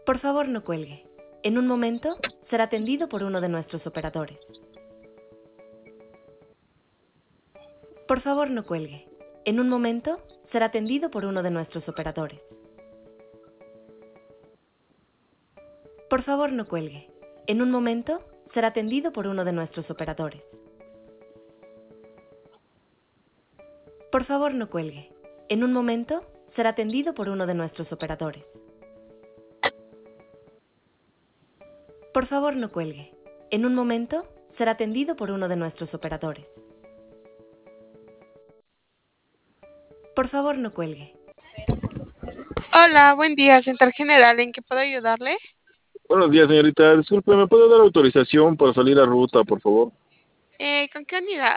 Por favor, no cuelgue. En un momento será atendido por uno de nuestros operadores. Por favor, no cuelgue. En un momento será atendido por uno de nuestros operadores. Por favor, no cuelgue. En un momento será atendido por uno de nuestros operadores. Por favor, no cuelgue. En un momento será atendido por uno de nuestros operadores. Por favor, no cuelgue. En un momento será atendido por uno de nuestros operadores. Por favor, no cuelgue. Hola, buen día, Central General. ¿En qué puedo ayudarle? Buenos días, señorita. Disculpe, ¿me puede dar autorización para salir a ruta, por favor? ¿Con qué unidad?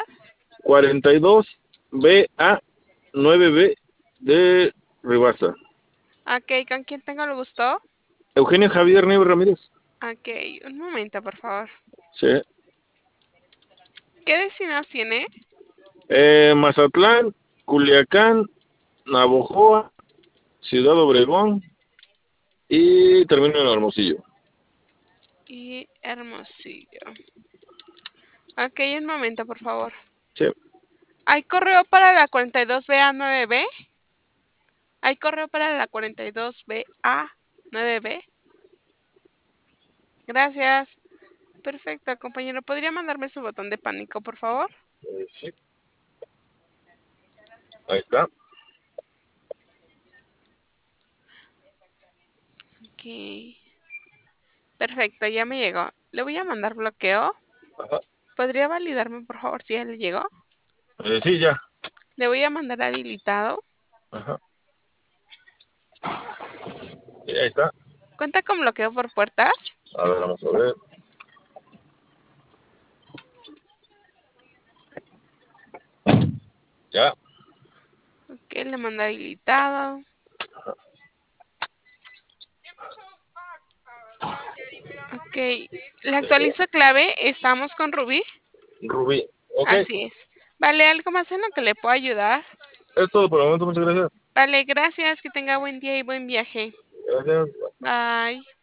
42BA 9B de Ribasa. Ok, ¿con quién tengo el gusto? Eugenio Javier Nieves Ramírez. Ok, un momento, por favor. Sí. ¿Qué destinos tiene? Mazatlán, Culiacán, Navojoa, Ciudad Obregón y termino en Hermosillo. Y Hermosillo. Ok, un momento, por favor. Sí. ¿Hay correo para la 42BA9B? ¿Hay correo para la 42BA9B? Gracias. Perfecto, compañero. ¿Podría mandarme su botón de pánico, por favor? Sí. Ahí está. Ok. Perfecto, ya me llegó. Le voy a mandar bloqueo. Ajá. ¿Podría validarme, por favor, si ya le llegó? Sí, ya. Le voy a mandar habilitado. Ajá. Sí, ahí está. ¿Cuenta con bloqueo por puertas? A ver, vamos a ver. Ya. Ok, le mando habilitado. Ok, le actualizo clave. Estamos con Rubí. Rubí. Ok. Así es. Vale, ¿algo más en lo que le puedo ayudar? Es todo por el momento. Muchas gracias. Vale, gracias. Que tenga buen día y buen viaje. Gracias. Bye.